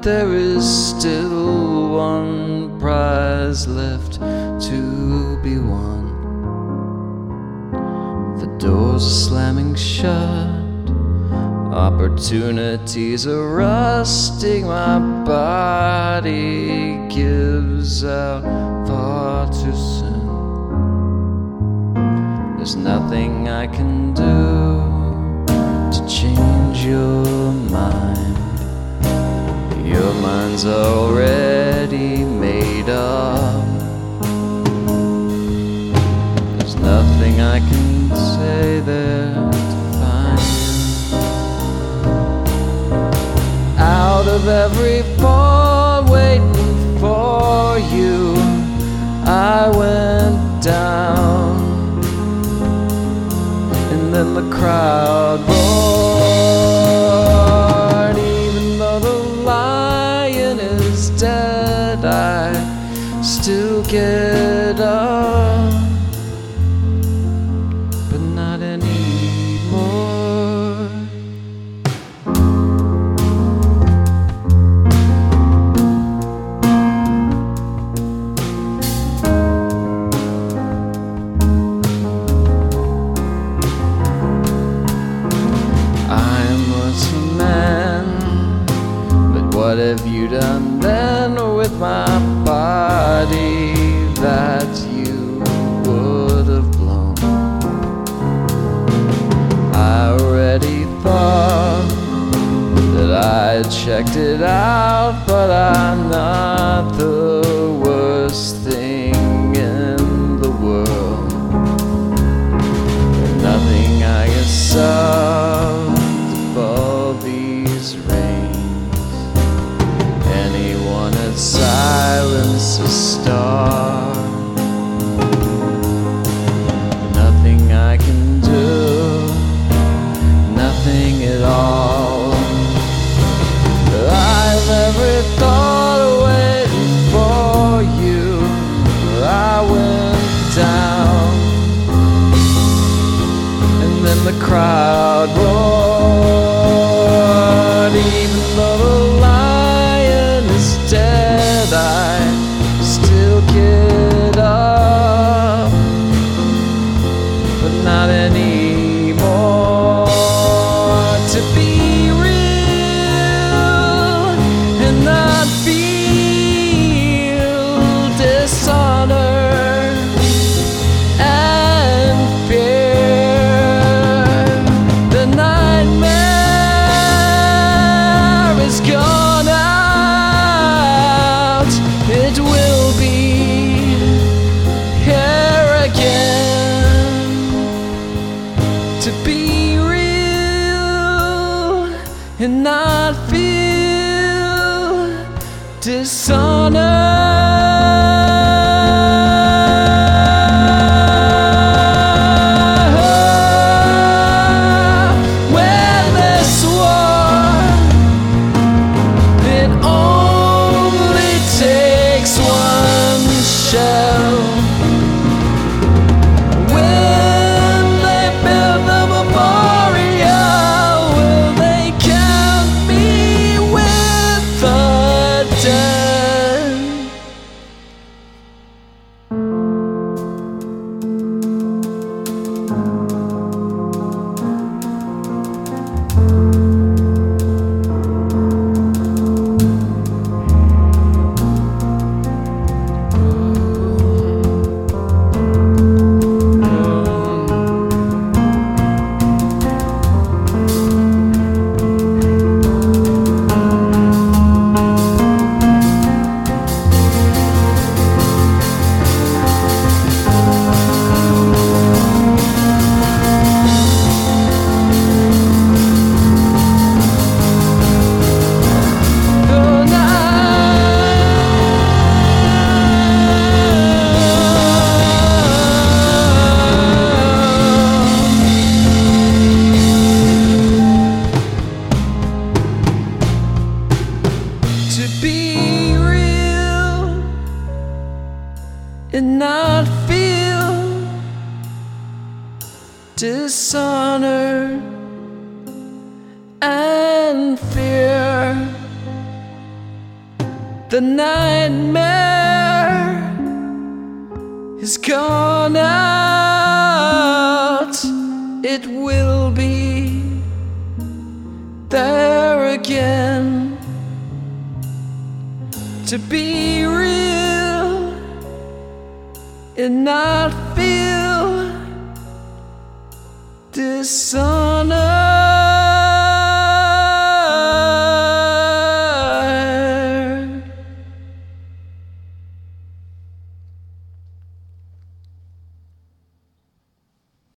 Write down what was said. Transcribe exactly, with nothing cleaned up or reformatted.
but there is still one prize left to be won. The doors are slamming shut, opportunities are rusting, my body gives out far too soon. There's nothing I can do to change your mind. Your mind's already made up. There's nothing I can say there to find you. Out of every fall waiting for you, I went down, and then the crowd roared. Even though the lion is dead, I still get up, but not anymore. What have you done then with my body that you would have blown? I already thought that I checked it out, but I'm not the worst thing in the world. Nothing I can solve above these rains. Anyone at silence a star. Nothing I can do, nothing at all. I've every thought waiting for you. I went down, and then the crowd roared. Even though the lion is dead, I still get up, but not anymore. To be real and not feel dishonor and fear. The nightmare is gone out. It will be here again. To be real and not feel dishonor. When this war, it only takes one shell. When they build the memorial, will they count me with the dead? The nightmare is gone out. It will be there again. To be real and not feel dishonor.